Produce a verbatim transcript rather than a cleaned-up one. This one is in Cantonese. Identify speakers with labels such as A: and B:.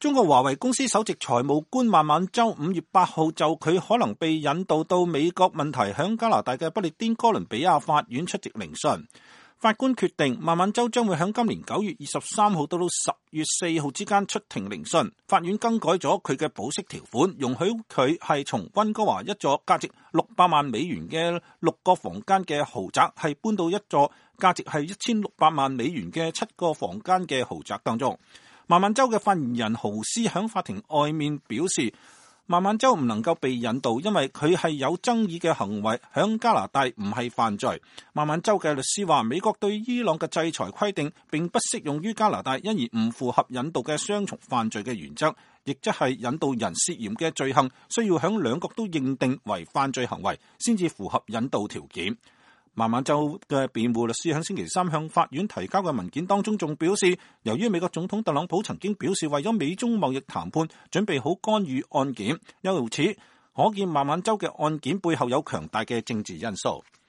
A: 中國華為公司首席財務官孟晚舟五月八號就佢可能被引渡到美國問題響加拿大嘅不列顛哥倫比亞法院出席聆訊。法官決定孟晚舟將會響今年九月二十三號到到十月四號之間出庭聆訊。法院更改咗佢嘅保釋條款，容許佢係從溫哥華一座價值六百萬美元嘅六個房間嘅豪宅，係搬到一座價值係一千六百萬美元嘅七個房間嘅豪宅當中。孟晚舟嘅發言人豪斯響法庭外面表示，孟晚舟唔能夠被引渡，因為佢係有爭議嘅行為，響加拿大唔係犯罪。孟晚舟嘅律師話，美國對伊朗嘅制裁規定並不適用於加拿大，因而唔符合引渡嘅雙重犯罪嘅原則，亦即係引渡人涉嫌嘅罪行需要響兩國都認定為犯罪行為，先至符合引渡條件。孟晚舟嘅辯護律師喺星期三向法院提交嘅文件當中仲表示，由於美國總統特朗普曾經表示為咗美中貿易談判準備好干預案件，由此可見孟晚舟嘅案件背後有強大嘅政治因素。